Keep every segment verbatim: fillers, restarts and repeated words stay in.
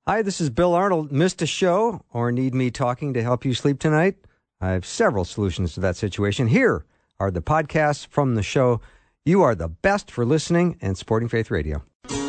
Hi, this is Bill Arnold. Missed a show or need me talking to help you sleep tonight? I have several solutions to that situation. Here are the podcasts from the show. You are the best for listening and supporting Faith Radio.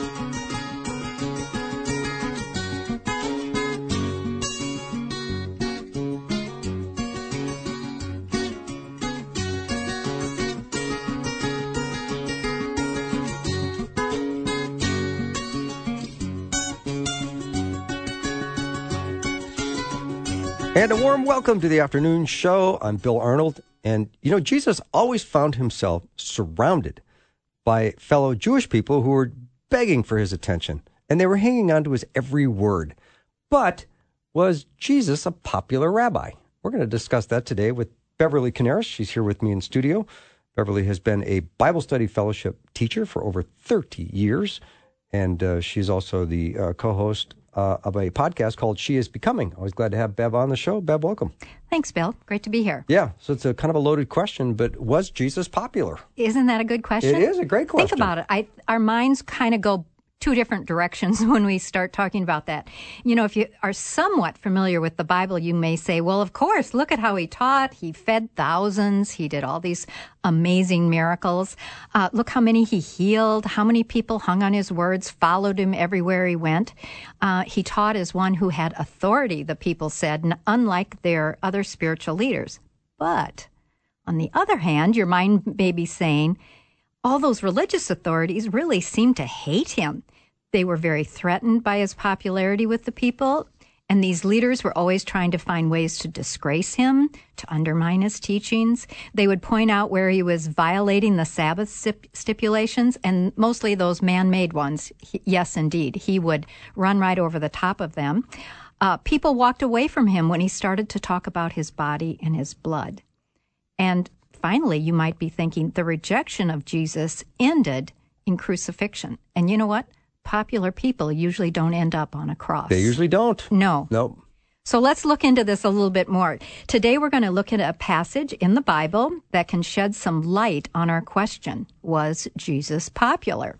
And a warm welcome to the afternoon show. I'm Bill Arnold. And, you know, Jesus always found himself surrounded by fellow Jewish people who were begging for his attention, and they were hanging on to his every word. But was Jesus a popular rabbi? We're going to discuss that today with Beverly Canaris. She's here with me in studio. Beverly has been a Bible study fellowship teacher for over thirty years, and uh, she's also the uh, co-host Uh, of a podcast called She Is Becoming. Always glad to have Bev on the show. Bev, welcome. Thanks, Bill. Great to be here. Yeah, so it's a kind of a loaded question, but was Jesus popular? Isn't that a good question? It is a great question. Think about it. I, our minds kind of go two different directions when we start talking about that. You know, if you are somewhat familiar with the Bible, you may say, well, of course, look at how he taught. He fed thousands. He did all these amazing miracles. Uh, look how many he healed, how many people hung on his words, followed him everywhere he went. Uh, he taught as one who had authority, the people said, n- unlike their other spiritual leaders. But on the other hand, your mind may be saying, all those religious authorities really seemed to hate him. They were very threatened by his popularity with the people, and these leaders were always trying to find ways to disgrace him, to undermine his teachings. They would point out where he was violating the Sabbath stip- stipulations, and mostly those man-made ones. He, yes, indeed, he would run right over the top of them. Uh, people walked away from him when he started to talk about his body and his blood. And finally, you might be thinking the rejection of Jesus ended in crucifixion. And you know what? Popular people usually don't end up on a cross. They usually don't. No. Nope. So let's look into this a little bit more. Today we're going to look at a passage in the Bible that can shed some light on our question, was Jesus popular?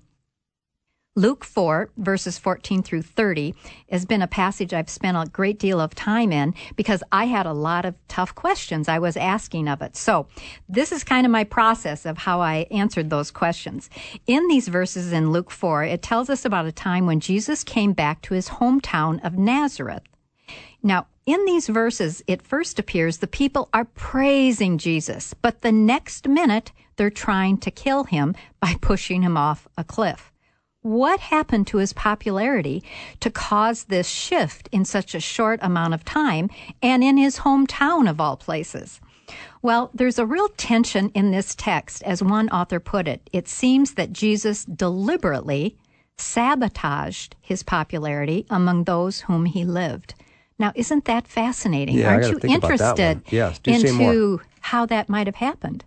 Luke four, verses fourteen through thirty, has been a passage I've spent a great deal of time in because I had a lot of tough questions I was asking of it. So this is kind of my process of how I answered those questions. In these verses in Luke four, it tells us about a time when Jesus came back to his hometown of Nazareth. Now, in these verses, it first appears the people are praising Jesus, but the next minute they're trying to kill him by pushing him off a cliff. What happened to his popularity to cause this shift in such a short amount of time and in his hometown of all places? Well, there's a real tension in this text. As one author put it, it seems that Jesus deliberately sabotaged his popularity among those whom he lived. Now, isn't that fascinating? Yeah, Aren't you interested yes, do say more. into how that might have happened?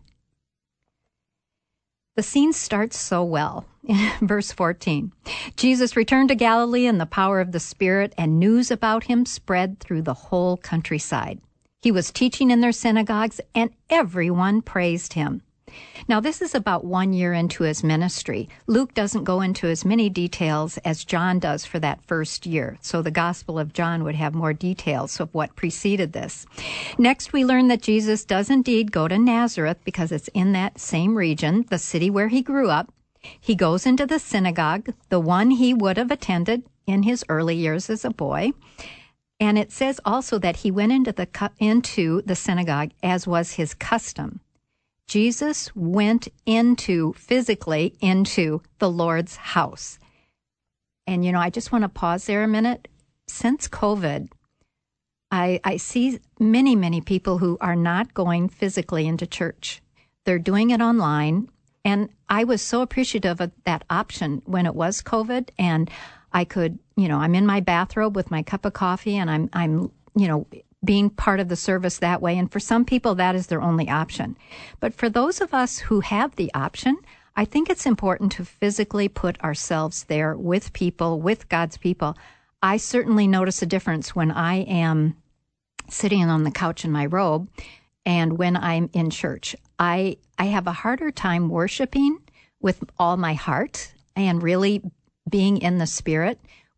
The scene starts so well. Verse fourteen, Jesus returned to Galilee in the power of the Spirit, and news about him spread through the whole countryside. He was teaching in their synagogues, and everyone praised him. Now, this is about one year into his ministry. Luke doesn't go into as many details as John does for that first year, so the Gospel of John would have more details of what preceded this. Next, we learn that Jesus does indeed go to Nazareth because it's in that same region, the city where he grew up. He goes into the synagogue, the one he would have attended in his early years as a boy. And it says also that he went into the into the synagogue as was his custom. Jesus went into, physically, into the Lord's house. And, you know, I just want to pause there a minute. Since COVID, I, I see many, many people who are not going physically into church. They're doing it online. And I was so appreciative of that option when it was COVID. And I could, you know, I'm in my bathrobe with my cup of coffee and I'm, I'm, you know, being part of the service that way. And for some people, that is their only option. But for those of us who have the option, I think it's important to physically put ourselves there with people, with God's people. I certainly notice a difference when I am sitting on the couch in my robe and when I'm in church. I I have a harder time worshiping with all my heart and really being in the Spirit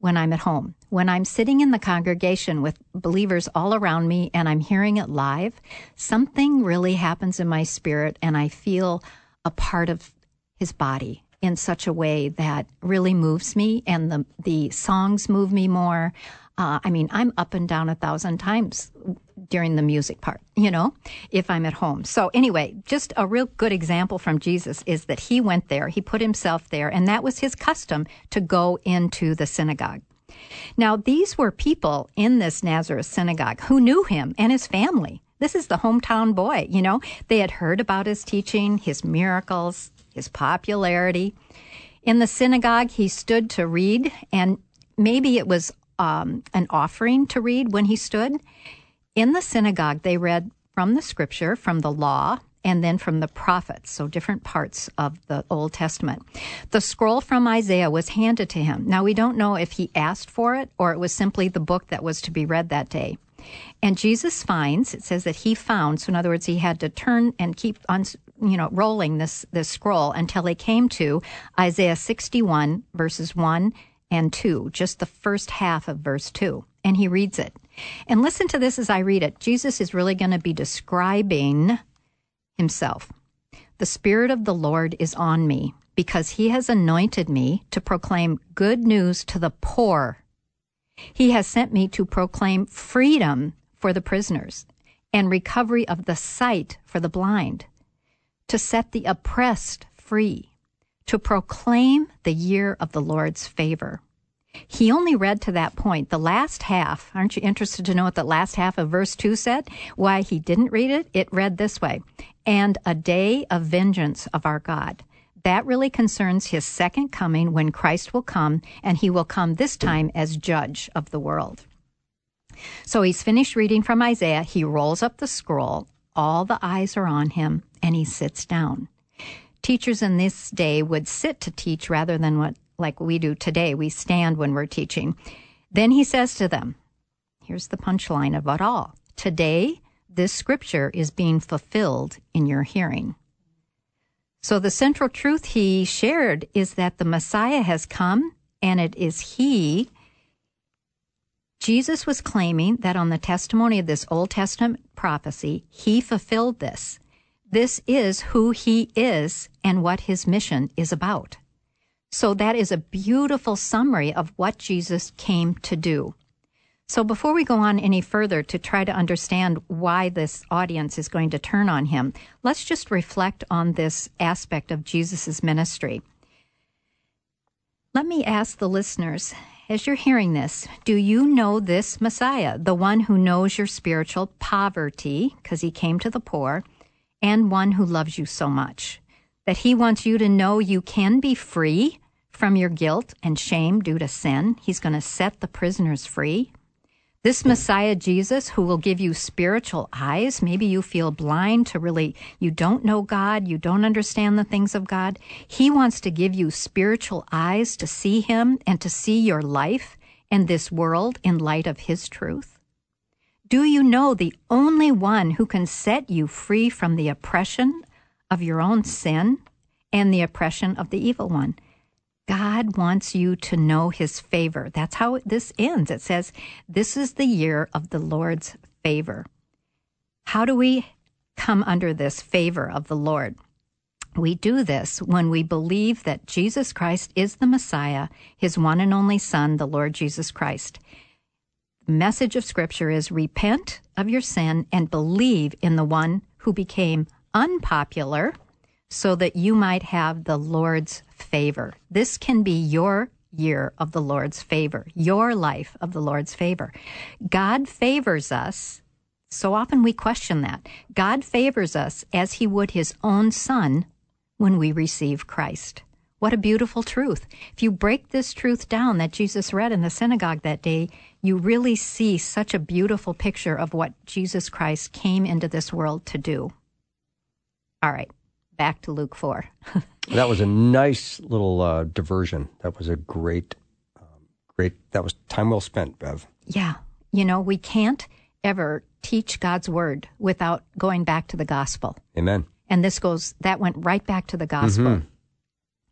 when I'm at home. When I'm sitting in the congregation with believers all around me and I'm hearing it live, something really happens in my spirit and I feel a part of his body in such a way that really moves me, and the, the songs move me more. Uh, I mean, I'm up and down a thousand times during the music part, you know, if I'm at home. So anyway, just a real good example from Jesus is that he went there, he put himself there, and that was his custom to go into the synagogue. Now, these were people in this Nazareth synagogue who knew him and his family. This is the hometown boy, you know. They had heard about his teaching, his miracles, his popularity. In the synagogue, he stood to read, and maybe it was um, an offering to read when he stood. In the synagogue, they read from the scripture, from the law, and then from the prophets, so different parts of the Old Testament. The scroll from Isaiah was handed to him. Now, we don't know if he asked for it or it was simply the book that was to be read that day. And Jesus finds, it says that he found, so in other words, he had to turn and keep on, you know, rolling this, this scroll until he came to Isaiah sixty-one, verses one and two, just the first half of verse two. And he reads it. And listen to this as I read it. Jesus is really going to be describing himself. The Spirit of the Lord is on me because he has anointed me to proclaim good news to the poor. He has sent me to proclaim freedom for the prisoners and recovery of the sight for the blind, to set the oppressed free, to proclaim the year of the Lord's favor. He only read to that point. The last half, aren't you interested to know what the last half of verse two said? Why he didn't read it? It read this way, and a day of vengeance of our God. That really concerns his second coming when Christ will come, and he will come this time as judge of the world. So he's finished reading from Isaiah. He rolls up the scroll. All the eyes are on him, and he sits down. Teachers in this day would sit to teach rather than what like we do today. We stand when we're teaching. Then he says to them, here's the punchline of it all. Today, this scripture is being fulfilled in your hearing. So the central truth he shared is that the Messiah has come, and it is he. Jesus was claiming that on the testimony of this Old Testament prophecy, he fulfilled this. This is who he is and what his mission is about. So that is a beautiful summary of what Jesus came to do. So before we go on any further to try to understand why this audience is going to turn on him, let's just reflect on this aspect of Jesus' ministry. Let me ask the listeners, as you're hearing this, do you know this Messiah, the one who knows your spiritual poverty, because he came to the poor, and one who loves you so much, that he wants you to know you can be free from your guilt and shame due to sin? He's going to set the prisoners free. This Messiah, Jesus, who will give you spiritual eyes. Maybe you feel blind to really, you don't know God, you don't understand the things of God. He wants to give you spiritual eyes to see him and to see your life and this world in light of his truth. Do you know the only one who can set you free from the oppression of your own sin and the oppression of the evil one? God wants you to know his favor. That's how this ends. It says, this is the year of the Lord's favor. How do we come under this favor of the Lord? We do this when we believe that Jesus Christ is the Messiah, his one and only Son, the Lord Jesus Christ. The message of Scripture is repent of your sin and believe in the one who became unpopular so that you might have the Lord's favor. This can be your year of the Lord's favor, your life of the Lord's favor. God favors us. So often we question that. God favors us as he would his own Son when we receive Christ. What a beautiful truth. If you break this truth down that Jesus read in the synagogue that day, you really see such a beautiful picture of what Jesus Christ came into this world to do. All right. Back to Luke four. That was a nice little uh, diversion. That was a great, um, great, that was time well spent, Bev. Yeah. You know, we can't ever teach God's word without going back to the gospel. Amen. And this goes, that went right back to the gospel. Mm-hmm.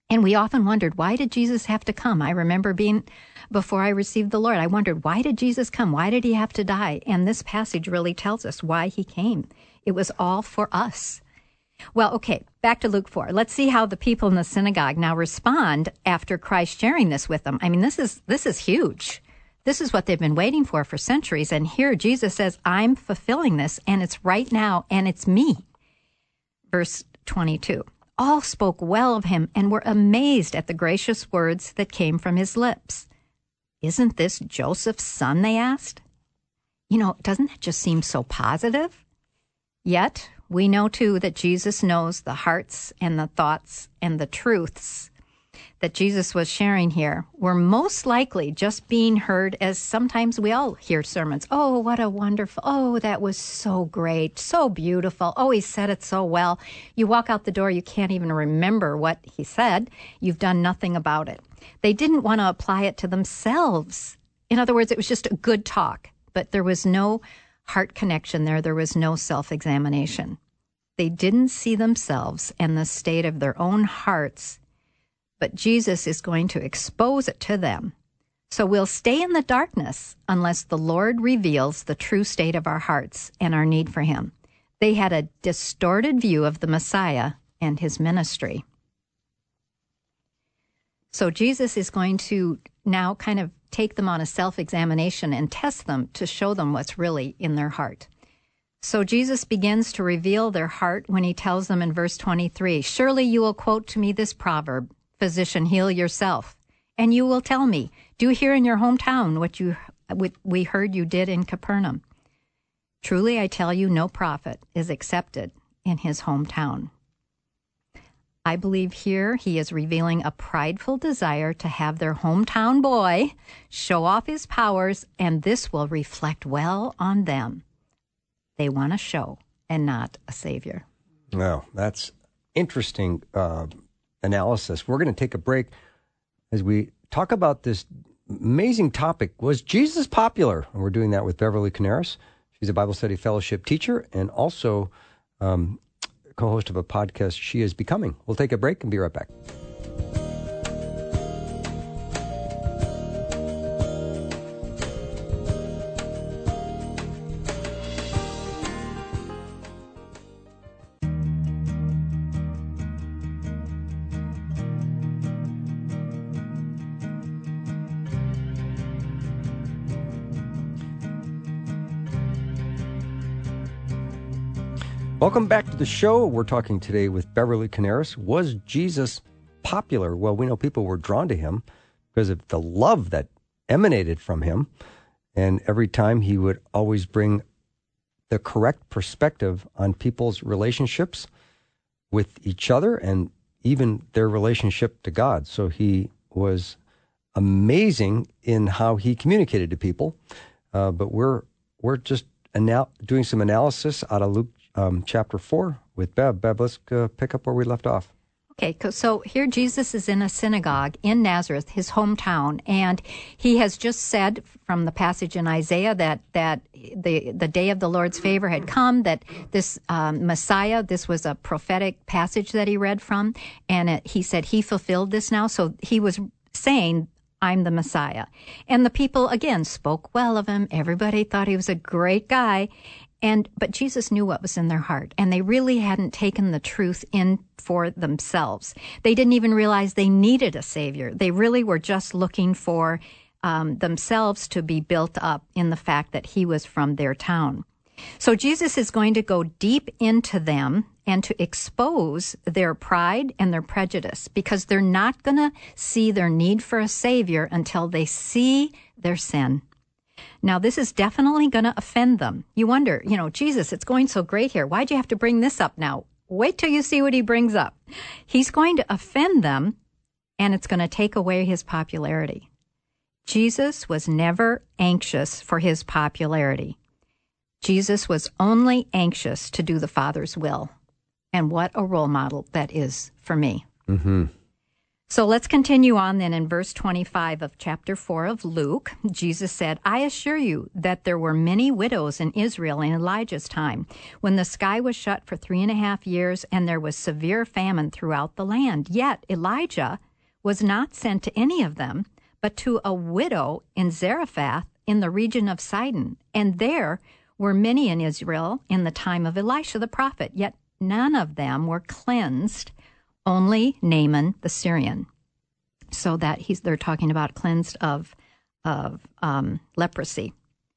And we often wondered, why did Jesus have to come? I remember being, before I received the Lord, I wondered, why did Jesus come? Why did he have to die? And this passage really tells us why he came. It was all for us. Well, okay, back to Luke four. Let's see how the people in the synagogue now respond after Christ sharing this with them. I mean, this is this is huge. This is what they've been waiting for for centuries. And here Jesus says, I'm fulfilling this, and it's right now, and it's me. Verse twenty-two. All spoke well of him and were amazed at the gracious words that came from his lips. Isn't this Joseph's son, they asked? You know, doesn't that just seem so positive? Yet, we know too that Jesus knows the hearts and the thoughts and the truths that Jesus was sharing here were most likely just being heard as sometimes we all hear sermons. Oh, what a wonderful, oh, that was so great, so beautiful. Oh, he said it so well. You walk out the door, you can't even remember what he said. You've done nothing about it. They didn't want to apply it to themselves. In other words, it was just a good talk, but there was no heart connection there. There was no self-examination. They didn't see themselves and the state of their own hearts, but Jesus is going to expose it to them. So we'll stay in the darkness unless the Lord reveals the true state of our hearts and our need for him. They had a distorted view of the Messiah and his ministry. So Jesus is going to now kind of take them on a self-examination and test them to show them what's really in their heart. So Jesus begins to reveal their heart when he tells them in verse twenty-three, surely you will quote to me this proverb, physician, heal yourself. And you will tell me, do here in your hometown what you what we heard you did in Capernaum. Truly, I tell you, no prophet is accepted in his hometown. I believe here he is revealing a prideful desire to have their hometown boy show off his powers, and this will reflect well on them. They want a show and not a savior. Wow, that's interesting uh, analysis. We're going to take a break as we talk about this amazing topic. Was Jesus popular? And we're doing that with Beverly Canaris. She's a Bible study fellowship teacher and also um, co-host of a podcast, She Is Becoming. We'll take a break and be right back. Welcome back to the show. We're talking today with Beverly Canaris. Was Jesus popular? Well, we know people were drawn to him because of the love that emanated from him. And every time he would always bring the correct perspective on people's relationships with each other and even their relationship to God. So he was amazing in how he communicated to people. Uh, but we're we're just anal- doing some analysis out of Luke Um, chapter four with Beb. Beb, let's uh, pick up where we left off. Okay, so here Jesus is in a synagogue in Nazareth, his hometown, and he has just said from the passage in Isaiah that that the the day of the Lord's favor had come, that this um, Messiah, this was a prophetic passage that he read from, and it, he said he fulfilled this now. So he was saying, I'm the Messiah. And the people, again, spoke well of him. Everybody thought he was a great guy. And but Jesus knew what was in their heart, and they really hadn't taken the truth in for themselves. They didn't even realize they needed a Savior. They really were just looking for um, themselves to be built up in the fact that he was from their town. So Jesus is going to go deep into them and to expose their pride and their prejudice, because they're not going to see their need for a Savior until they see their sin. Now, this is definitely going to offend them. You wonder, you know, Jesus, it's going so great here. Why'd you have to bring this up now? Wait till you see what he brings up. He's going to offend them, and it's going to take away his popularity. Jesus was never anxious for his popularity. Jesus was only anxious to do the Father's will. And what a role model that is for me. Mm-hmm. So let's continue on then in verse twenty-five of chapter four of Luke. Jesus said, I assure you that there were many widows in Israel in Elijah's time, when the sky was shut for three and a half years and there was severe famine throughout the land. Yet Elijah was not sent to any of them, but to a widow in Zarephath in the region of Sidon. And there were many in Israel in the time of Elisha the prophet, yet none of them were cleansed, only Naaman the Syrian. So that he's they're talking about cleansed of of um, leprosy.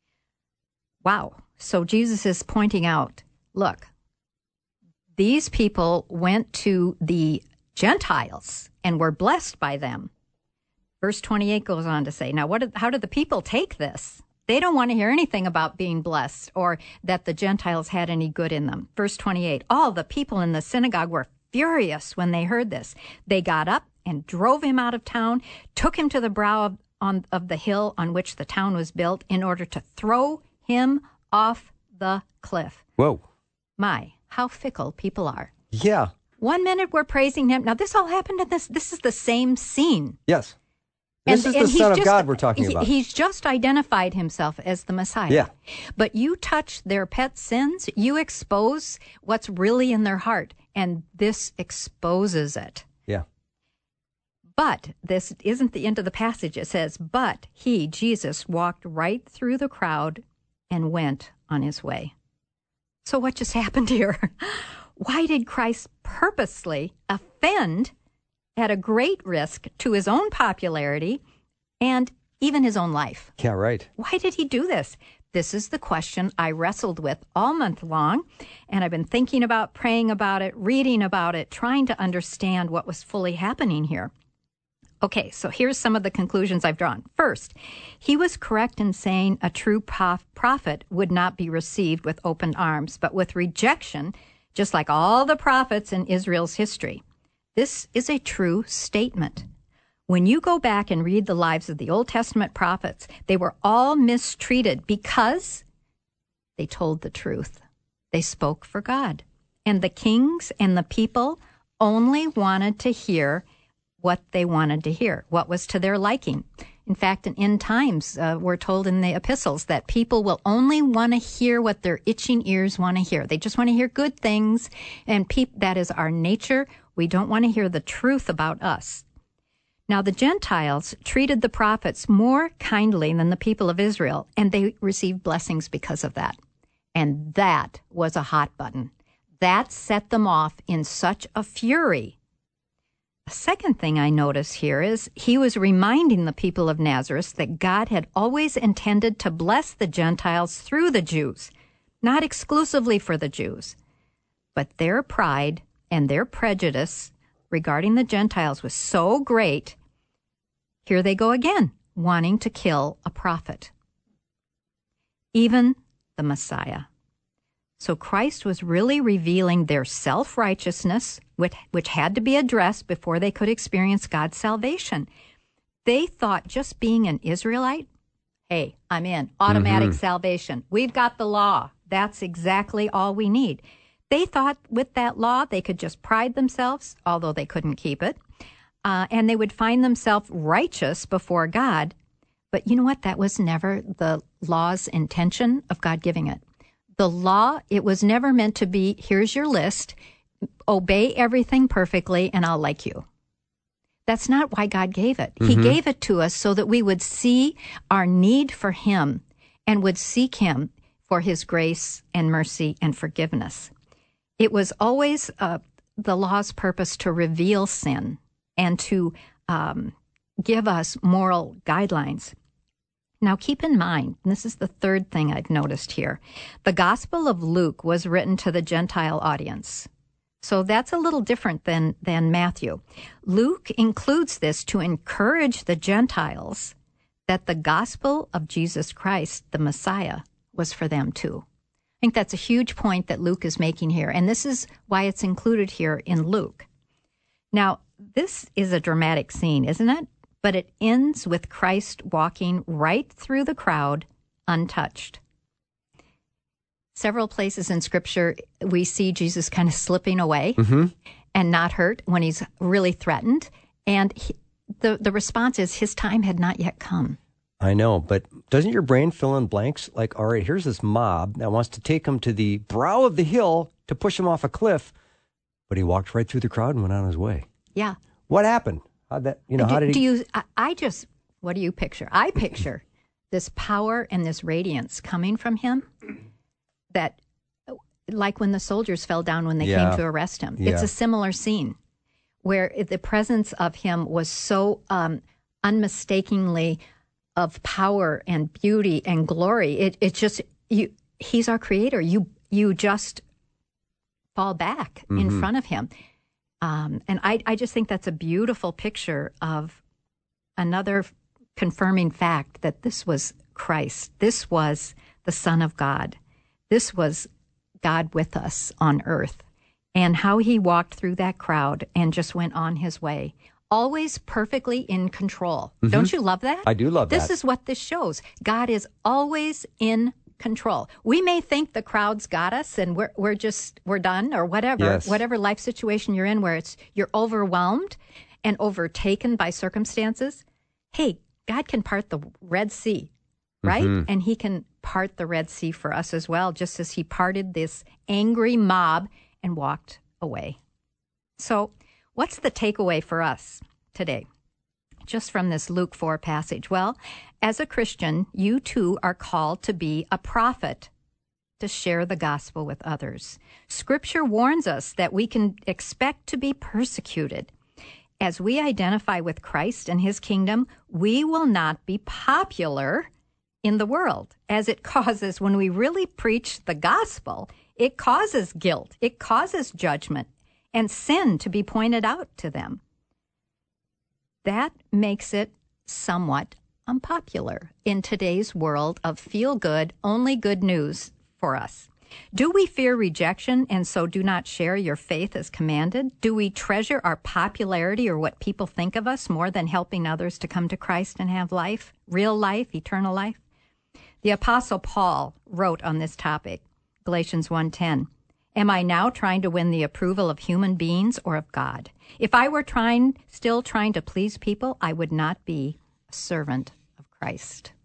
Wow. So Jesus is pointing out, look, these people went to the Gentiles and were blessed by them. Verse twenty-eight goes on to say, now, what? Did, how did the people take this? They don't want to hear anything about being blessed or that the Gentiles had any good in them. Verse twenty-eight, all the people in the synagogue were furious when they heard this. They got up and drove him out of town, took him to the brow of, on, of the hill on which the town was built in order to throw him off the cliff. Whoa. My, how fickle people are. Yeah. One minute we're praising him. Now, this all happened in this. This is the same scene. Yes. This And- is and the he's Son of just- God we're talking he- about. He's just identified himself as the Messiah. Yeah. But you touch their pet sins, you expose what's really in their heart, and this exposes it. Yeah. But this isn't the end of the passage. It says, but he, Jesus, walked right through the crowd and went on his way. So what just happened here? Why did Christ purposely offend at a great risk to his own popularity and even his own life? Yeah, right. Why did he do this? This is the question I wrestled with all month long, and I've been thinking about, praying about it, reading about it, trying to understand what was fully happening here. Okay, so here's some of the conclusions I've drawn. First, he was correct in saying a true prof- prophet would not be received with open arms, but with rejection, just like all the prophets in Israel's history. This is a true statement. When you go back and read the lives of the Old Testament prophets, they were all mistreated because they told the truth. They spoke for God. And the kings and the people only wanted to hear what they wanted to hear, what was to their liking. In fact, in end times, uh, we're told in the epistles that people will only want to hear what their itching ears want to hear. They just want to hear good things, and pe- that is our nature. We don't want to hear the truth about us. Now, the Gentiles treated the prophets more kindly than the people of Israel, and they received blessings because of that. And that was a hot button. That set them off in such a fury. A second thing I notice here is he was reminding the people of Nazareth that God had always intended to bless the Gentiles through the Jews, not exclusively for the Jews. But their pride and their prejudice regarding the Gentiles was so great, here they go again, wanting to kill a prophet, even the Messiah. So Christ was really revealing their self-righteousness, which, which had to be addressed before they could experience God's salvation. They thought just being an Israelite, hey, I'm in, automatic mm-hmm. salvation. We've got the law. That's exactly all we need. They thought with that law, they could just pride themselves, although they couldn't keep it, uh, and they would find themselves righteous before God. But you know what? That was never the law's intention of God giving it. The law, it was never meant to be, here's your list, obey everything perfectly, and I'll like you. That's not why God gave it. Mm-hmm. He gave it to us so that we would see our need for Him and would seek Him for His grace and mercy and forgiveness. It was always uh, the law's purpose to reveal sin and to um, give us moral guidelines. Now, keep in mind, and this is the third thing I've noticed here, the Gospel of Luke was written to the Gentile audience. So that's a little different than, than Matthew. Luke includes this to encourage the Gentiles that the gospel of Jesus Christ, the Messiah, was for them too. I think that's a huge point that Luke is making here, and this is why it's included here in Luke. Now, this is a dramatic scene, isn't it? But it ends with Christ walking right through the crowd untouched. Several places in Scripture, we see Jesus kind of slipping away mm-hmm. and not hurt when he's really threatened. And he, the, the response is his time had not yet come. I know, but doesn't your brain fill in blanks? Like, all right, here's this mob that wants to take him to the brow of the hill to push him off a cliff, but he walked right through the crowd and went on his way. Yeah. What happened? How'd that, you know, do, how did he... Do you, I, I just, what do you picture? I picture this power and this radiance coming from him that, like when the soldiers fell down when they Yeah. came to arrest him. Yeah. It's a similar scene where it, the presence of him was so um, unmistakably of power and beauty and glory. It it just, you. He's our creator. You you just fall back mm-hmm. in front of him. Um, and I, I just think that's a beautiful picture of another confirming fact that this was Christ. This was the Son of God. This was God with us on earth. And how he walked through that crowd and just went on his way. Always perfectly in control. Mm-hmm. Don't you love that? I do love this that. This is what this shows. God is always in control. We may think the crowd's got us and we're we're just we're done or whatever, yes. whatever life situation you're in where it's you're overwhelmed and overtaken by circumstances. Hey, God can part the Red Sea, right? Mm-hmm. And he can part the Red Sea for us as well, just as he parted this angry mob and walked away. So, what's the takeaway for us today? Just from this Luke four passage. Well, as a Christian, you too are called to be a prophet, to share the gospel with others. Scripture warns us that we can expect to be persecuted. As we identify with Christ and his kingdom, we will not be popular in the world, as it causes, when we really preach the gospel, it causes guilt, it causes judgment, and sin to be pointed out to them. That makes it somewhat unpopular in today's world of feel-good, only good news for us. Do we fear rejection and so do not share your faith as commanded? Do we treasure our popularity or what people think of us more than helping others to come to Christ and have life, real life, eternal life? The Apostle Paul wrote on this topic, Galatians one ten, "Am I now trying to win the approval of human beings or of God? If I were trying, still trying to please people, I would not be a servant of Christ."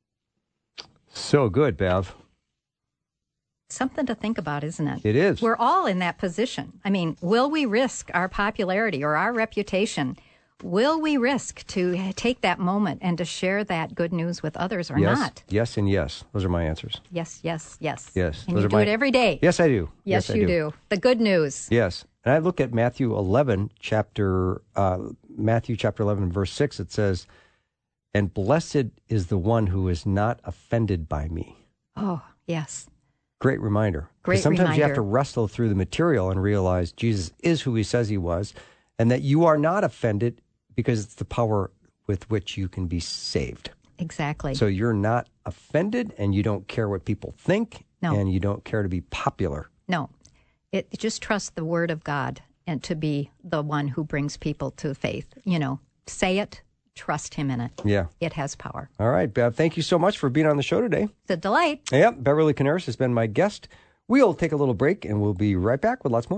So good, Bev. Something to think about, isn't it? It is. We're all in that position. I mean, will we risk our popularity or our reputation? Will we risk to take that moment and to share that good news with others or yes, not? Yes, and yes. Those are my answers. Yes, yes, yes. Yes. And those you are do my... it every day. Yes, I do. Yes, yes you I do. do. The good news. Yes. And I look at Matthew eleven, chapter, uh, Matthew chapter eleven, verse six. It says, "And blessed is the one who is not offended by me." Oh, yes. Great reminder. Great sometimes reminder. you have to wrestle through the material and realize Jesus is who he says he was, and that you are not offended because it's the power with which you can be saved. Exactly. So you're not offended, and you don't care what people think, no. and you don't care to be popular. No. It just trust the word of God and to be the one who brings people to faith. You know, say it, trust him in it. Yeah. It has power. All right, Bev, thank you so much for being on the show today. It's a delight. Yep, Beverly Canaris has been my guest. We'll take a little break, and we'll be right back with lots more.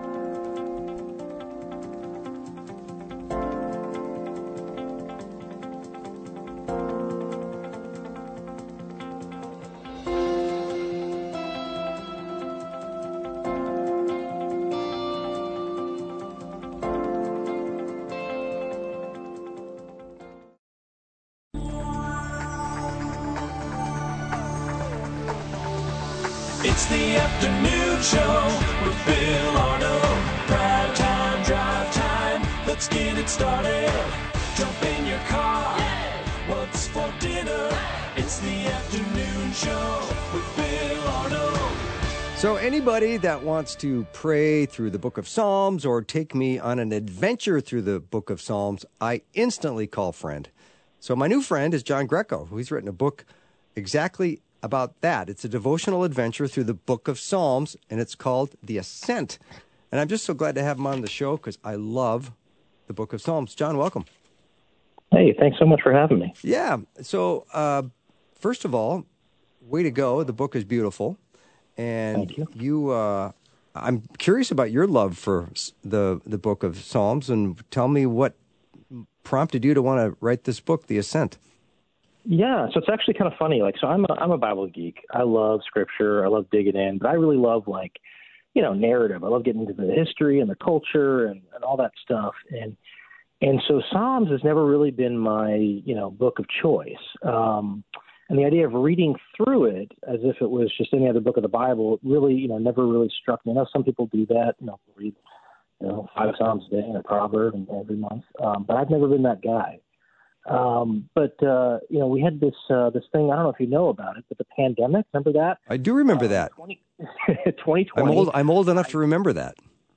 It's the afternoon show with Bill Arnold. Drive time, drive time. Let's get it started. Jump in your car. Yeah. What's for dinner? It's the afternoon show with Bill Arnold. So anybody that wants to pray through the book of Psalms or take me on an adventure through the book of Psalms, I instantly call friend. So my new friend is John Greco, who's written a book exactly about that. It's a devotional adventure through the book of Psalms, and it's called The Ascent. And I'm just so glad to have him on the show because I love the book of Psalms. John, welcome. Hey, thanks so much for having me. Yeah. So, uh, first of all, way to go. The book is beautiful. And Thank you. you uh, I'm curious about your love for the, the book of Psalms, and tell me what prompted you to want to write this book, The Ascent? Yeah, so it's actually kind of funny. Like, so I'm a, I'm a Bible geek. I love Scripture. I love digging in, but I really love like, you know, narrative. I love getting into the history and the culture and, and all that stuff. And and so Psalms has never really been my, you know, book of choice. Um, and the idea of reading through it as if it was just any other book of the Bible really, you know, never really struck me. I know some people do that, you know, read, you know, five Psalms a day and a proverb and every month, um, but I've never been that guy. Um, but, uh, you know, we had this, uh, this thing, I don't know if you know about it, but the pandemic, remember that? I do remember uh, that. twenty twenty. I'm old, I'm old enough to remember that.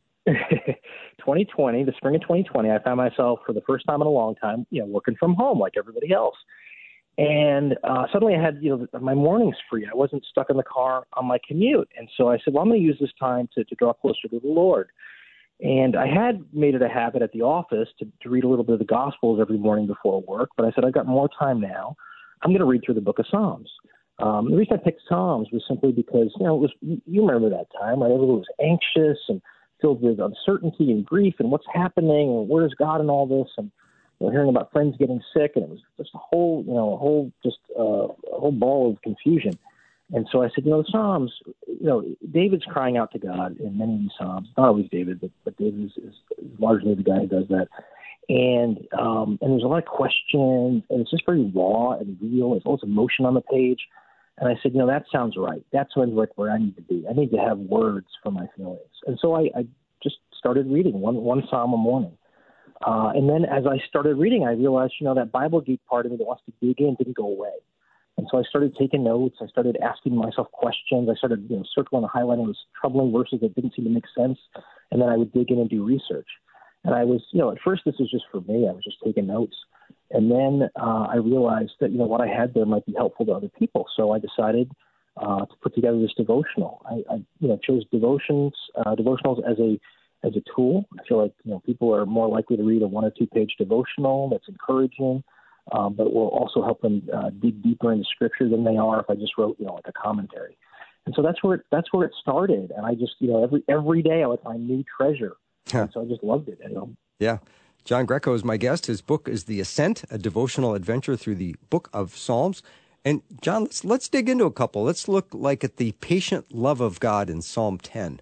twenty twenty, the spring of twenty twenty, I found myself for the first time in a long time, you know, working from home like everybody else. And, uh, suddenly I had, you know, my mornings free. I wasn't stuck in the car on my commute. And so I said, well, I'm going to use this time to, to draw closer to the Lord. And I had made it a habit at the office to, to read a little bit of the Gospels every morning before work, but I said, I've got more time now. I'm going to read through the book of Psalms. Um, the reason I picked Psalms was simply because, you know, it was, you remember that time, right? Everyone was anxious and filled with uncertainty and grief and what's happening and where's God in all this, and you know, hearing about friends getting sick, and it was just a whole, you know, a whole just uh, a whole ball of confusion. And so I said, you know, the Psalms, you know, David's crying out to God in many of these Psalms. Not always David, but, but David is, is largely the guy who does that. And um, and there's a lot of questions, and it's just very raw and real. There's all this emotion on the page. And I said, you know, that sounds right. That's when, like, where I need to be. I need to have words for my feelings. And so I, I just started reading one, one Psalm a morning. Uh, and then as I started reading, I realized, you know, that Bible geek part of me that wants to dig in didn't go away. And so I started taking notes. I started asking myself questions. I started, you know, circling and highlighting those troubling verses that didn't seem to make sense. And then I would dig in and do research. And I was, you know, at first this was just for me. I was just taking notes. And then uh, I realized that, you know, what I had there might be helpful to other people. So I decided uh, to put together this devotional. I, I you know, chose devotions, uh, devotionals as a as a tool. I feel like, you know, people are more likely to read a one or two page devotional that's encouraging, um, but will also help them uh, dig deeper into Scripture than they are if I just wrote, you know, like a commentary. And so that's where it, that's where it started. And I just, you know, every every day I would find new treasure. Huh. And so I just loved it. You know? Yeah. John Greco is my guest. His book is The Ascent, a devotional adventure through the book of Psalms. And John, let's let's dig into a couple. Let's look like at the patient love of God in Psalm ten.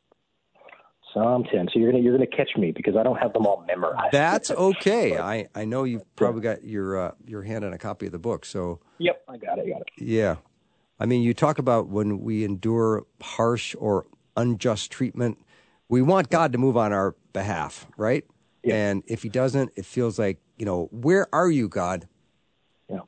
Psalm ten. So you're gonna you're gonna catch me because I don't have them all memorized. That's okay. I, I know you've probably got your uh, your hand on a copy of the book. So yep, I got it. I got it. Yeah, I mean, you talk about when we endure harsh or unjust treatment, we want God to move on our behalf, right? Yeah. And if He doesn't, it feels like, you know, where are you, God? Yeah.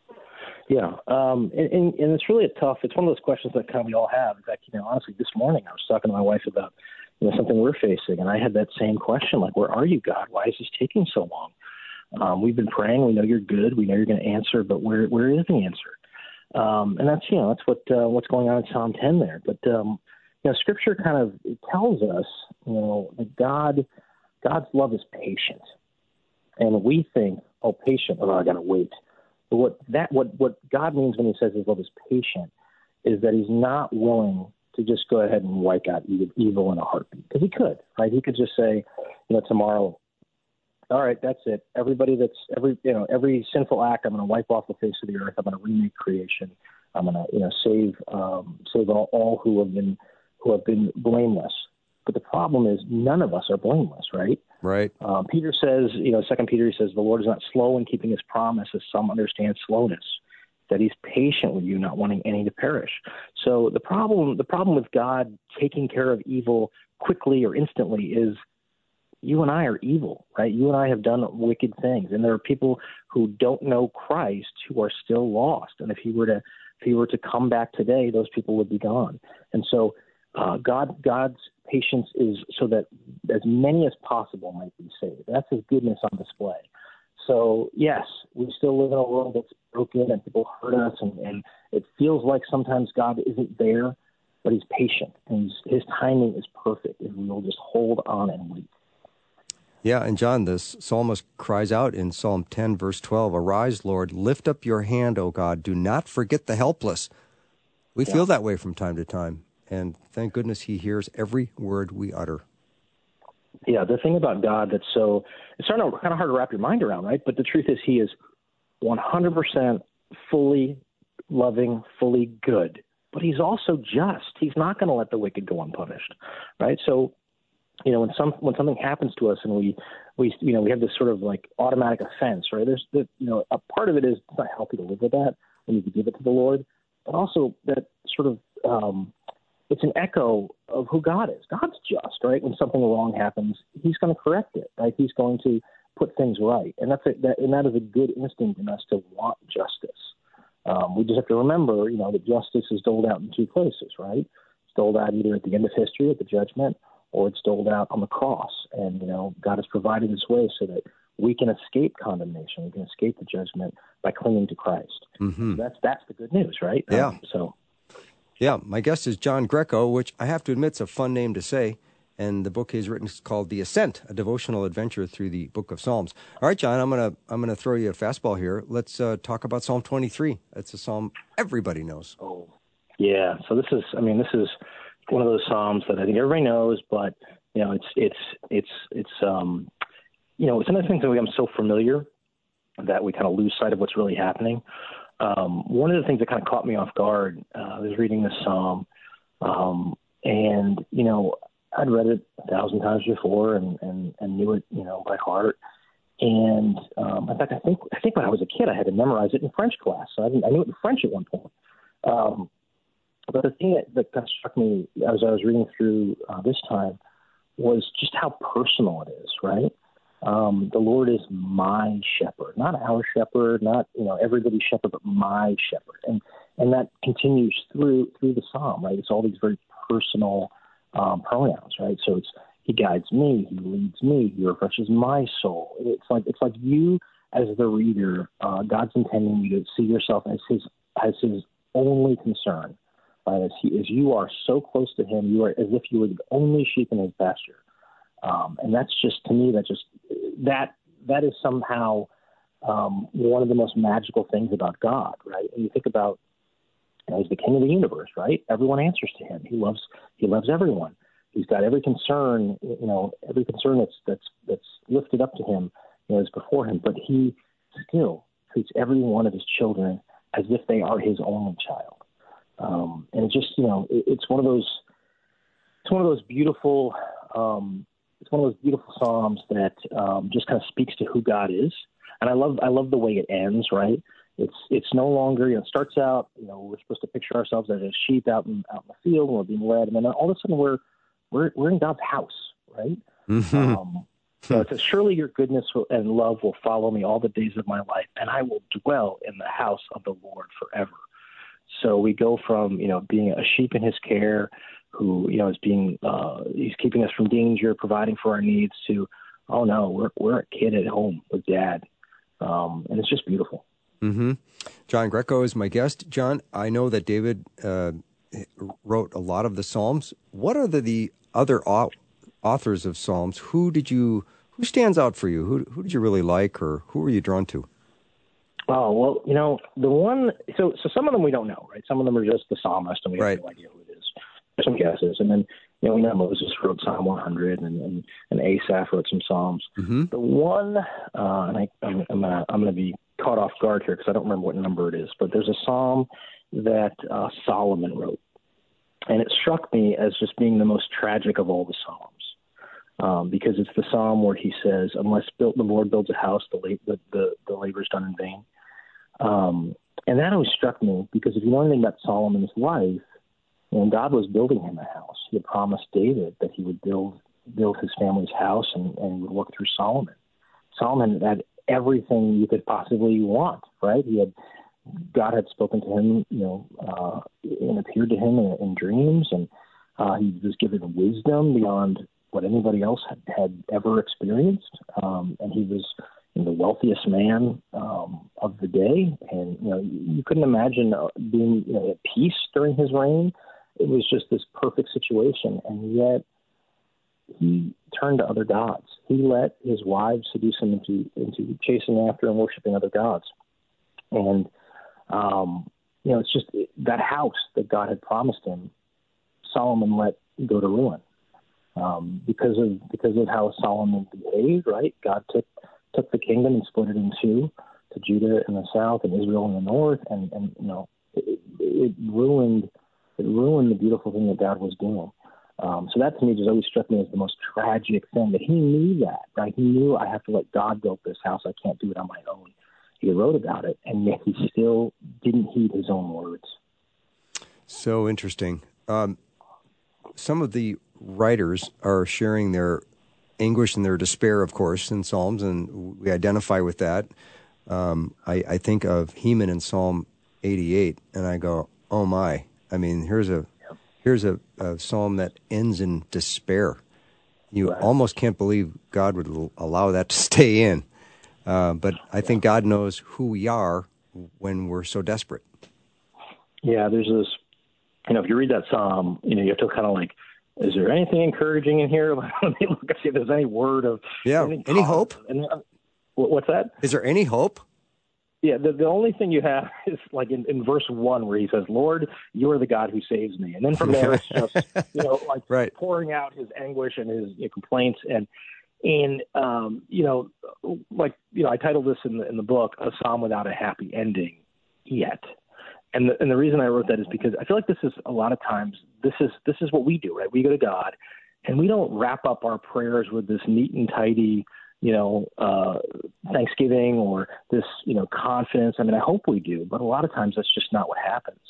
Yeah. Um, and, and, and it's really a tough. It's one of those questions that kind of we all have. In fact, you know, honestly, this morning I was talking to my wife about, you know, something we're facing, and I had that same question, like, where are you, God? Why is this taking so long? Um, we've been praying. We know you're good. We know you're going to answer, but where where is the answer? Um, and that's, you know, that's what uh, what's going on in Psalm ten there. But, um, you know, Scripture kind of it tells us, you know, that God, God's love is patient. And we think, oh, patient, oh, I got to wait. But what that what, what God means when he says his love is patient is that he's not willing to just go ahead and wipe out evil in a heartbeat. Because he could, right? He could just say, you know, tomorrow, all right, that's it. Everybody that's every you know every sinful act, I'm going to wipe off the face of the earth. I'm going to remake creation. I'm going to you know save um, save all, all who have been who have been blameless. But the problem is none of us are blameless, right? Right. Um, Peter says, you know, Second Peter, he says, the Lord is not slow in keeping his promise, as some understand slowness, that he's patient with you, not wanting any to perish. So the problem, the problem with God taking care of evil quickly or instantly is you and I are evil, right? You and I have done wicked things, and there are people who don't know Christ who are still lost. And if he were to, if he were to come back today, those people would be gone. And so, uh, God, God's patience is so that as many as possible might be saved. That's his goodness on display. So, yes, we still live in a world that's broken and people hurt us, and, and it feels like sometimes God isn't there, but he's patient, and he's, his timing is perfect if we will just hold on and wait. Yeah, and John, the psalmist cries out in Psalm ten, verse twelve, "Arise, Lord, lift up your hand, O God, do not forget the helpless." We yeah. feel that way from time to time, and thank goodness he hears every word we utter. Yeah, the thing about God that's so, it's kind of, kind of hard to wrap your mind around, right? But the truth is he is one hundred percent fully loving, fully good. But he's also just. He's not going to let the wicked go unpunished, right? So, you know, when some when something happens to us and we, we you know, we have this sort of like automatic offense, right? There's, the, you know, a part of it is it's not healthy to live with that. We need to give it to the Lord. But also that sort of, um, it's an echo of who God is. God's just, right? When something wrong happens, he's going to correct it, right? He's going to put things right. And that's a, that, and that is a good instinct in us to want justice. Um, we just have to remember, you know, that justice is doled out in two places, right? It's doled out either at the end of history, at the judgment, or it's doled out on the cross. And, you know, God has provided this way so that we can escape condemnation. We can escape the judgment by clinging to Christ. Mm-hmm. That's that's the good news, right? Yeah. Um, so... Yeah, my guest is John Greco, which I have to admit is a fun name to say, and the book he's written is called The Ascent, a devotional adventure through the Book of Psalms. All right, John, I'm gonna I'm gonna throw you a fastball here. Let's uh, talk about Psalm twenty-three. It's a psalm everybody knows. Oh, yeah. So this is, I mean, this is one of those psalms that I think everybody knows, but you know, it's it's it's it's um, you know, it's another thing that we become so familiar that we kind of lose sight of what's really happening. Um, one of the things that kind of caught me off guard, uh, I was reading this psalm, um, and, you know, I'd read it a thousand times before and, and, and knew it, you know, by heart. And um, in fact, I think I think when I was a kid, I had to memorize it in French class. So I, didn't, I knew it in French at one point. Um, but the thing that, that kind of struck me as I was reading through uh, this time was just how personal it is, right? Um, the Lord is my shepherd, not our shepherd, not, you know, everybody's shepherd, but my shepherd. And, and that continues through, through the psalm, right? It's all these very personal, um, pronouns, right? So it's, he guides me, he leads me, he refreshes my soul. It's like, it's like you as the reader, uh, God's intending you to see yourself as his, as his only concern, right? As he, as you are so close to him, you are as if you were the only sheep in his pasture. Um, and that's just, to me, that just, that, that is somehow um, one of the most magical things about God, right? And you think about, you know, he's the king of the universe, right? Everyone answers to him. He loves, he loves everyone. He's got every concern, you know, every concern that's, that's, that's lifted up to him, you know, is before him, but he still treats every one of his children as if they are his only child. Um, and it just, you know, it, it's one of those, it's one of those beautiful, um, It's one of those beautiful psalms that um, just kind of speaks to who God is, and I love I love the way it ends. Right? It's it's no longer, you know, it starts out, you know, we're supposed to picture ourselves as a sheep out in out in the field, and we're being led, and then all of a sudden we're we're we're in God's house, right? Mm-hmm. Um, so it says, "Surely your goodness and love will follow me all the days of my life, and I will dwell in the house of the Lord forever." So we go from, you know, being a sheep in his care, who, you know, is being, uh, he's keeping us from danger, providing for our needs, to, oh no, we're we're a kid at home with dad. Um, and it's just beautiful. Mm-hmm. John Greco is my guest. John, I know that David uh, wrote a lot of the Psalms. What are the, the other au- authors of Psalms? Who did you, who stands out for you? Who, who did you really like, or who were you drawn to? Oh, well, you know, the one, so so some of them we don't know, right? Some of them are just the psalmist, and we right. have no idea who it is. There's some guesses. And then, you know, we know Moses wrote Psalm one hundred, and, and, and Asaph wrote some Psalms. Mm-hmm. The one, uh, and I, I'm, I'm going I'm to be caught off guard here because I don't remember what number it is, but there's a Psalm that uh, Solomon wrote. And it struck me as just being the most tragic of all the Psalms. Um, because it's the Psalm where he says, unless built, the Lord builds a house, the, la- the, the, the labor is done in vain. Um, and that always struck me because if you know anything about Solomon's life, when God was building him a house, he had promised David that he would build build his family's house and, and would work through Solomon. Solomon had everything you could possibly want, right? He had God had spoken to him, you know, uh, and appeared to him in, in dreams, and uh, he was given wisdom beyond what anybody else had, had ever experienced. Um, and he was you know, the wealthiest man um, of the day, and you know, you, you couldn't imagine uh, being you know, at peace during his reign. It was just this perfect situation, and yet he turned to other gods. He let his wives seduce him into into chasing after and worshiping other gods. And um, you know, it's just that house that God had promised him, Solomon let go to ruin. um, because of because of how Solomon behaved. Right, God took took the kingdom and split it in two, to Judah in the south and Israel in the north, and, and you know it, it ruined it ruined the beautiful thing that God was doing. Um, so that to me just always struck me as the most tragic thing, that he knew that, right? He knew, I have to let God build this house. I can't do it on my own. He wrote about it, and yet he still didn't heed his own words. So interesting. Um, some of the writers are sharing their anguish and their despair, of course, in Psalms, and we identify with that. Um, I, I think of Heman in Psalm eighty-eight, and I go, oh my. I mean, here's a here's a, a psalm that ends in despair. You Right. almost can't believe God would l- allow that to stay in. Uh, but I think God knows who we are when we're so desperate. Yeah, there's this, you know, if you read that psalm, you know, you have to kind of like, is there anything encouraging in here? Let me look and see if there's any word of Yeah, any, any hope? And, uh, what's that? Is there any hope? Yeah, the, the only thing you have is like in, in verse one where he says, Lord, you are the God who saves me. And then from there it's just, you know, like Right. pouring out his anguish and his you know, complaints. And, and um, you know, like, you know, I titled this in the, in the book, A Psalm Without a Happy Ending Yet. And the, and the reason I wrote that is because I feel like this is a lot of times, this is, this is what we do, right? We go to God and we don't wrap up our prayers with this neat and tidy, you know, uh, Thanksgiving or this, you know, confidence. I mean, I hope we do, but a lot of times that's just not what happens.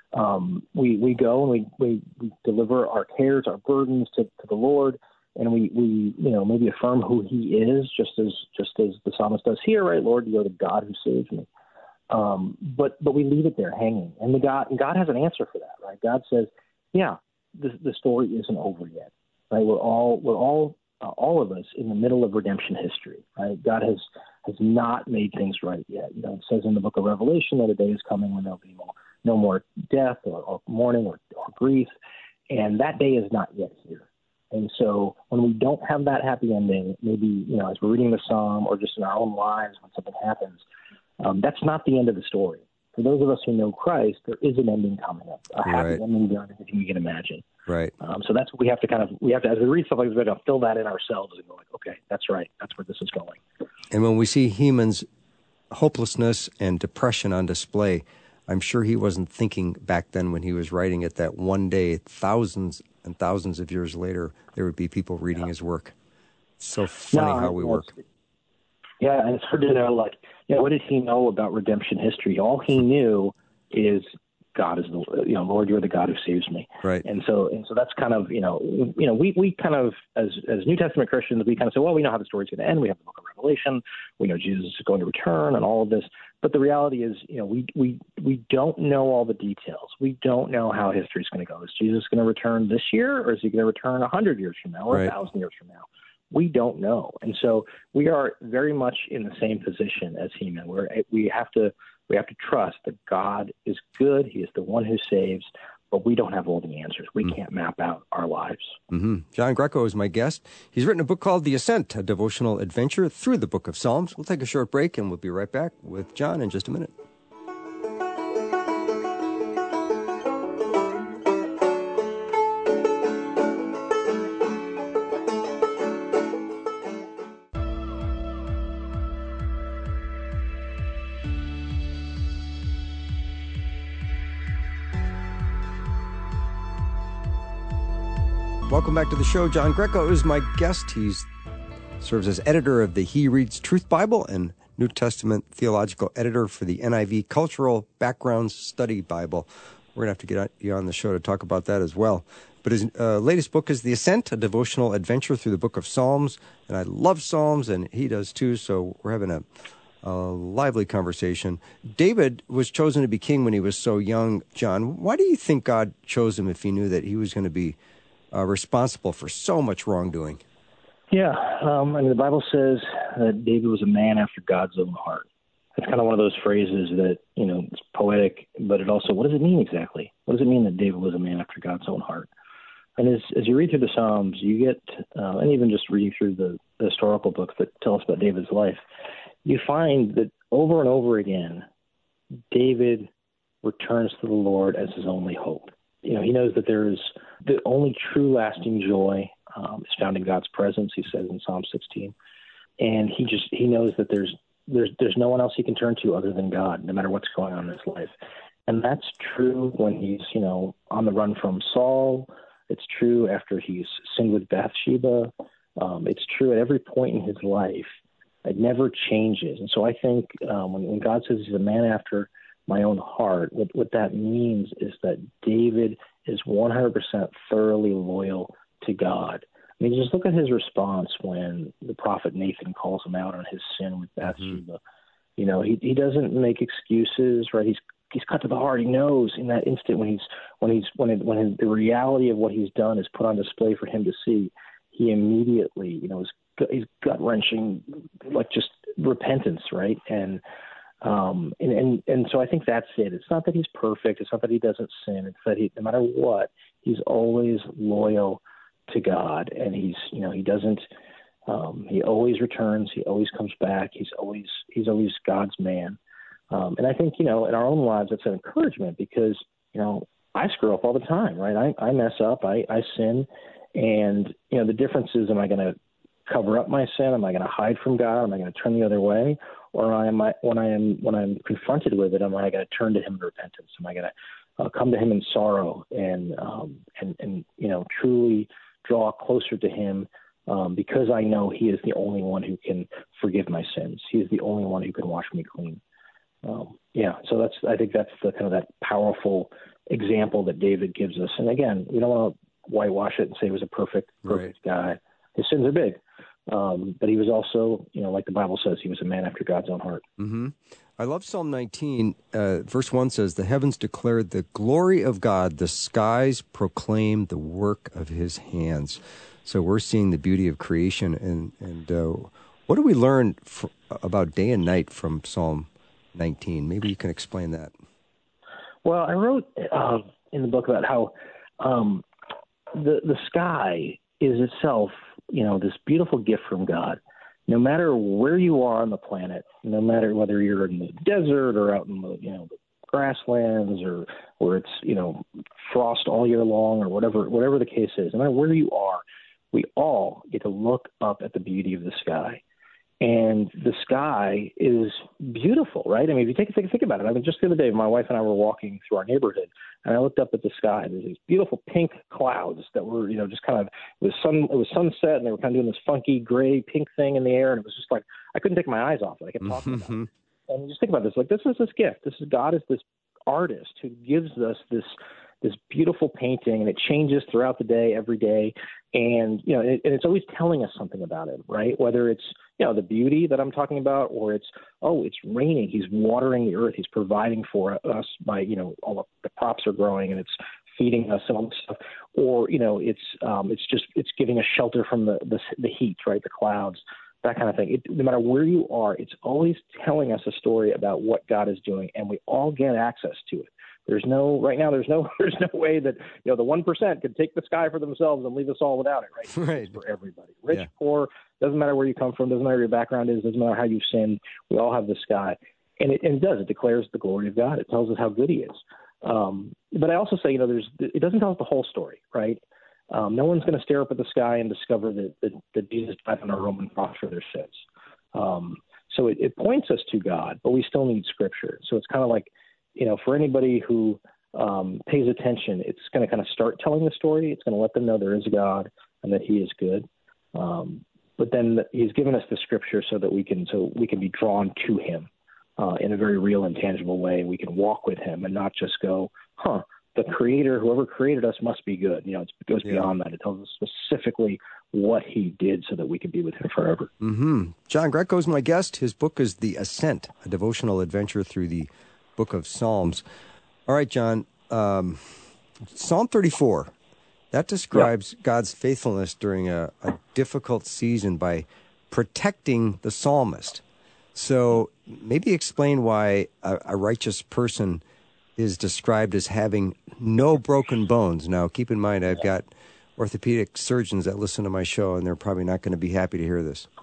Um, we, we go and we, we, we deliver our cares, our burdens to, to the Lord, and we, we, you know, maybe affirm who he is, just as, just as the psalmist does here, right? Lord, you're the God who saves me. Um, but, but we leave it there hanging, and the God, and God has an answer for that, right? God says, yeah, the, the story isn't over yet, right? We're all, we're all, Uh, all of us in the middle of redemption history, right? God has has not made things right yet. You know, it says in the book of Revelation that a day is coming when there'll be no, no more death or, or mourning or, or grief, and that day is not yet here. And so when we don't have that happy ending, maybe, you know, as we're reading the psalm or just in our own lives when something happens, um, that's not the end of the story. For those of us who know Christ, there is an ending coming up, a happy Right. ending beyond anything we can imagine. Right. Um, so that's what we have to kind of, we have to, as we read stuff like this, we have to fill that in ourselves and go like, okay, that's right. That's where this is going. And when we see Heman's hopelessness and depression on display, I'm sure he wasn't thinking back then when he was writing it that one day, thousands and thousands of years later, there would be people reading his work. It's so funny No, how we it's- work. Yeah, and it's hard to know, like, you know, what did he know about redemption history? All he knew is God is the, you know, Lord, you're the God who saves me. Right. And so, and so that's kind of, you know, you know, we, we kind of, as, as New Testament Christians, we kind of say, well, we know how the story's going to end. We have the book of Revelation. We know Jesus is going to return and all of this. But the reality is, you know, we, we, we don't know all the details. We don't know how history is going to go. Is Jesus going to return this year, or is he going to return a hundred years from now or a Right. thousand years from now? We don't know. And so we are very much in the same position as Heman, where we have to we have to trust that God is good. He is the one who saves, but we don't have all the answers. We mm. can't map out our lives. Mm-hmm. John Greco is my guest. He's written a book called The Ascent, a devotional adventure through the book of Psalms. We'll take a short break, and we'll be right back with John in just a minute. Welcome back to the show. John Greco is my guest. He serves as editor of the He Reads Truth Bible and New Testament theological editor for the N I V Cultural Backgrounds Study Bible. We're going to have to get you on the show to talk about that as well. But his uh, latest book is The Ascent, a devotional adventure through the book of Psalms. And I love Psalms, and he does too, so we're having a, a lively conversation. David was chosen to be king when he was so young, John. Why do you think God chose him if he knew that he was going to be Uh, responsible for so much wrongdoing? Yeah, um, I mean, the Bible says that David was a man after God's own heart. It's kind of one of those phrases that, you know, it's poetic, but it also, what does it mean exactly? What does it mean that David was a man after God's own heart? And as, as you read through the Psalms, you get, uh, and even just reading through the, the historical books that tell us about David's life, you find that over and over again, David returns to the Lord as his only hope. You know, he knows that there is the only true lasting joy um, is found in God's presence, he says in Psalm sixteen. And he just he knows that there's there's there's no one else he can turn to other than God, no matter what's going on in his life. And that's true when he's, you know, on the run from Saul. It's true after he's sinned with Bathsheba. Um, it's true at every point in his life. It never changes. And so I think um, when, when God says he's a man after my own heart, what, what that means is that David is one hundred percent thoroughly loyal to God. I mean, just look at his response when the prophet Nathan calls him out on his sin with Bathsheba. Mm-hmm. You know, he he doesn't make excuses, right? He's he's cut to the heart. He knows in that instant when he's when he's when it, when his, the reality of what he's done is put on display for him to see, he immediately, you know, is he's gut wrenching, like just repentance, right? And um and, and and so I think that's it. It's not that he's perfect. It's not that he doesn't sin. It's that he, no matter what, he's always loyal to God, and he's, you know, he doesn't, um, he always returns. He always comes back. He's always, he's always God's man. Um, and I think, you know, in our own lives, it's an encouragement because, you know, I screw up all the time, right? I, I mess up, I, I sin. And, you know, the difference is, am I going to cover up my sin? Am I going to hide from God? Am I going to turn the other way? Or am I, when I am, when I'm confronted with it, am I going to turn to him in repentance? Am I going to uh, come to him in sorrow and, um, and, and, you know, truly draw closer to him um, because I know he is the only one who can forgive my sins. He is the only one who can wash me clean. Um, yeah, so that's I think that's the kind of that powerful example that David gives us. And again, we don't want to whitewash it and say he was a perfect, perfect right. guy. His sins are big, um, but he was also, you know, like the Bible says, he was a man after God's own heart. Mm-hmm. I love Psalm nineteen. Uh, verse one says, "The heavens declare the glory of God; the skies proclaim the work of His hands." So we're seeing the beauty of creation. And and uh, what do we learn fr- about day and night from Psalm nineteen? Maybe you can explain that. Well, I wrote uh, in the book about how um, the the sky is itself, you know, this beautiful gift from God. No matter where you are on the planet, no matter whether you're in the desert or out in the, you know, the grasslands or where it's, you know, frost all year long or whatever, whatever the case is, no matter where you are, we all get to look up at the beauty of the sky. And the sky is beautiful, right? I mean, if you take, think, think about it. I mean, just the other day, my wife and I were walking through our neighborhood, and I looked up at the sky. There's these beautiful pink clouds that were, you know, just kind of, it was sun, it was sunset, and they were kind of doing this funky gray pink thing in the air, and it was just like, I couldn't take my eyes off it. I kept talking about it. And just think about this. Like, this is this gift. This is God is this artist who gives us this this beautiful painting, and it changes throughout the day, every day. And, you know, it, and it's always telling us something about it, right? Whether it's, you know, the beauty that I'm talking about, or it's, oh, it's raining. He's watering the earth. He's providing for us by, you know, all the crops are growing and it's feeding us and all this stuff. Or, you know, it's um, it's just, it's giving us shelter from the, the, the heat, right? The clouds, that kind of thing. It, no matter where you are, it's always telling us a story about what God is doing, and we all get access to it. There's no right now. There's no. There's no way that, you know, the one percent could take the sky for themselves and leave us all without it. Right. Right. It's for everybody. Rich, yeah. poor. Doesn't matter where you come from. Doesn't matter what your background is. Doesn't matter how you've sinned. We all have the sky, and it, and it does. It declares the glory of God. It tells us how good He is. Um, but I also say, you know, there's. It doesn't tell us the whole story, right? Um, no one's going to stare up at the sky and discover that that, that Jesus died on a Roman cross for their sins. Um, so it, it points us to God, but we still need Scripture. So it's kind of like, you know, for anybody who um, pays attention, it's going to kind of start telling the story. It's going to let them know there is a God and that He is good. Um, but then He's given us the Scripture so that we can so we can be drawn to Him uh, in a very real and tangible way. We can walk with Him and not just go, huh, the Creator, whoever created us, must be good. You know, it goes yeah. beyond that. It tells us specifically what He did so that we could be with Him forever. Mm-hmm. John Greco is my guest. His book is The Ascent, a devotional adventure through the book of Psalms. All right, John, um, Psalm thirty-four, that describes yeah. God's faithfulness during a, a difficult season by protecting the psalmist. So maybe explain why a, a righteous person is described as having no broken bones. Now, keep in mind, I've got orthopedic surgeons that listen to my show, and they're probably not going to be happy to hear this.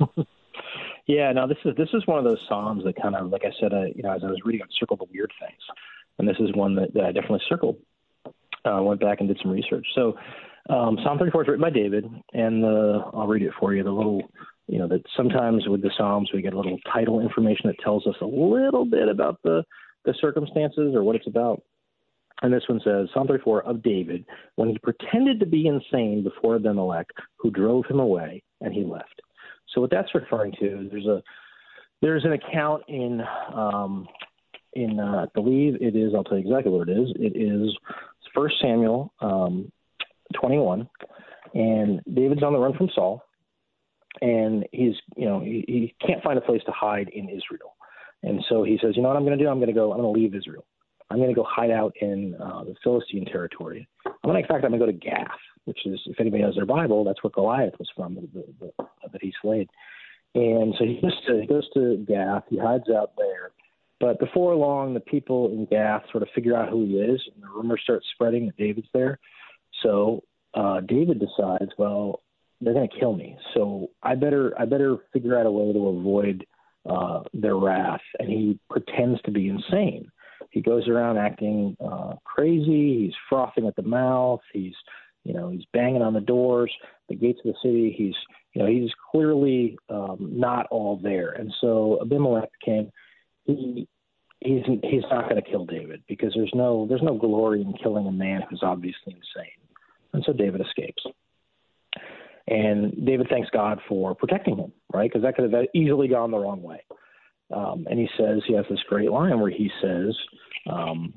Yeah, no, this is this is one of those psalms that kind of, like I said, uh, you know, as I was reading, I circled the weird things, and this is one that, that I definitely circled. I uh, went back and did some research. So Um, Psalm thirty-four is written by David, and the, I'll read it for you. The little, you know, that sometimes with the Psalms we get a little title information that tells us a little bit about the, the circumstances or what it's about. And this one says, Psalm thirty-four of David, when he pretended to be insane before Abimelech, who drove him away, and he left. So what that's referring to, there's a there's an account in um, in uh, I believe it is. I'll tell you exactly what it is. It is First Samuel um, twenty-one, and David's on the run from Saul, and he's you know he, he can't find a place to hide in Israel, and so he says, you know what I'm going to do? I'm going to go. I'm going to leave Israel. I'm going to go hide out in uh, the Philistine territory. I'm going to, in fact, I'm going to go to Gath, which is, if anybody knows their Bible, that's where Goliath was from, the, the, the, that he slayed. And so he goes to he goes to Gath. He hides out there. But before long, the people in Gath sort of figure out who he is, and the rumors start spreading that David's there. So uh, David decides, well, they're going to kill me, so I better I better figure out a way to avoid uh, their wrath. And he pretends to be insane. He goes around acting uh, crazy. He's frothing at the mouth. He's, you know, he's banging on the doors, the gates of the city. He's, you know, he's clearly um, not all there. And so Abimelech came. He, he's he's not going to kill David because there's no there's no glory in killing a man who's obviously insane. And so David escapes. And David thanks God for protecting him, right? Because that could have easily gone the wrong way. Um, and he says, he has this great line where he says, um,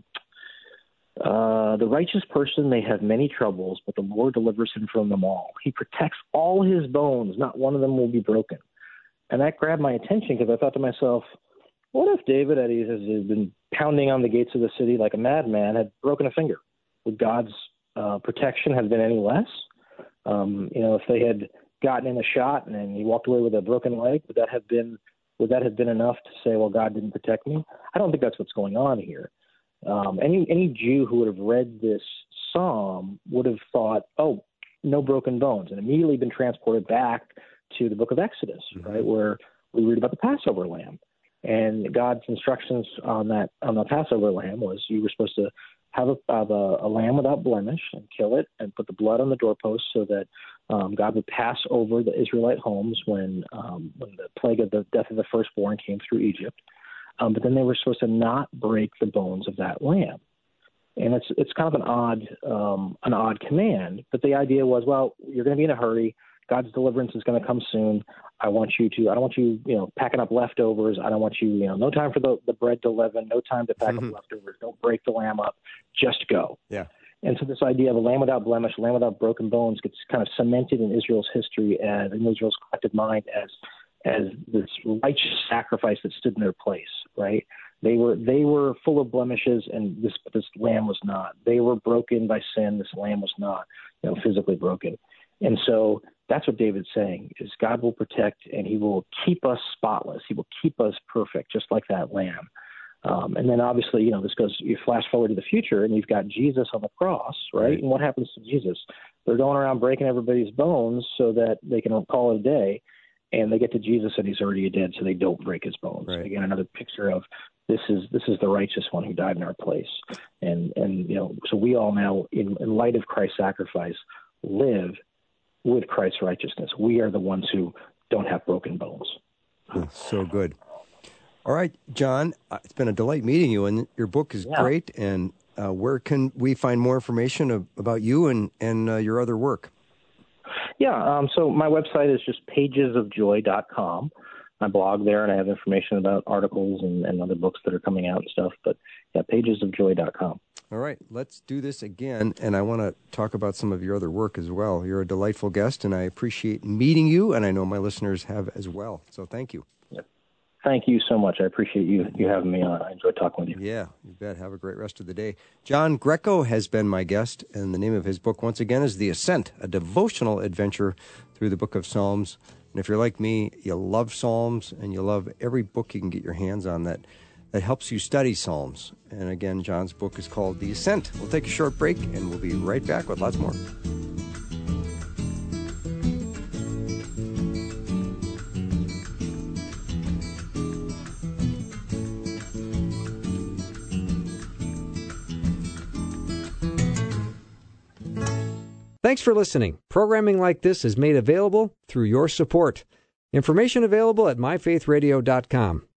uh, the righteous person may have many troubles, but the Lord delivers him from them all. He protects all his bones. Not one of them will be broken. And that grabbed my attention because I thought to myself, what if David, as he has been pounding on the gates of the city like a madman, had broken a finger? Would God's uh, protection have been any less? Um, you know, if they had gotten in a shot and then he walked away with a broken leg, would that have been Would that have been enough to say, well, God didn't protect me? I don't think that's what's going on here. Um, any any Jew who would have read this psalm would have thought, oh, no broken bones, and immediately been transported back to the book of Exodus, mm-hmm. right, where we read about the Passover lamb. And God's instructions on that on the Passover lamb was you were supposed to have a, have a, a lamb without blemish and kill it and put the blood on the doorpost so that um, God would pass over the Israelite homes when um, when the plague of the death of the firstborn came through Egypt. Um, but then they were supposed to not break the bones of that lamb. And it's it's kind of an odd um, an odd command. But the idea was, well, you're going to be in a hurry. God's deliverance is going to come soon. I want you to, I don't want you, you know, packing up leftovers. I don't want you, you know, no time for the, the bread to leaven, no time to pack mm-hmm. up leftovers. Don't break the lamb up. Just go. Yeah. And so this idea of a lamb without blemish, lamb without broken bones gets kind of cemented in Israel's history and in Israel's collective mind as, as this righteous sacrifice that stood in their place, right? They were, they were full of blemishes and this, this lamb was not. They were broken by sin. This lamb was not, you know, physically broken. And so that's what David's saying, is God will protect and he will keep us spotless. He will keep us perfect, just like that lamb. Um, and then obviously, you know, this goes, you flash forward to the future and you've got Jesus on the cross, right? right? And what happens to Jesus? They're going around breaking everybody's bones so that they can call it a day. And they get to Jesus and he's already dead, so they don't break his bones. Right. Again, another picture of this is this is the righteous one who died in our place. And, and you know, so we all now, in, in light of Christ's sacrifice, live with Christ's righteousness. We are the ones who don't have broken bones. Oh, so good. All right, John, uh, it's been a delight meeting you, and your book is yeah. great. And uh, where can we find more information of, about you and, and uh, your other work? Yeah, um, so my website is just pages of joy dot com. I blog there, and I have information about articles and, and other books that are coming out and stuff. But, yeah, pages of joy dot com. All right, let's do this again, and I want to talk about some of your other work as well. You're a delightful guest, and I appreciate meeting you, and I know my listeners have as well. So thank you. Yep. Thank you so much. I appreciate you you having me on. I enjoyed talking with you. Yeah, you bet. Have a great rest of the day. John Greco has been my guest, and the name of his book, once again, is The Ascent, a devotional adventure through the book of Psalms. And if you're like me, you love Psalms, and you love every book you can get your hands on that that helps you study Psalms. And again, John's book is called The Ascent. We'll take a short break, and we'll be right back with lots more. Thanks for listening. Programming like this is made available through your support. Information available at my faith radio dot com.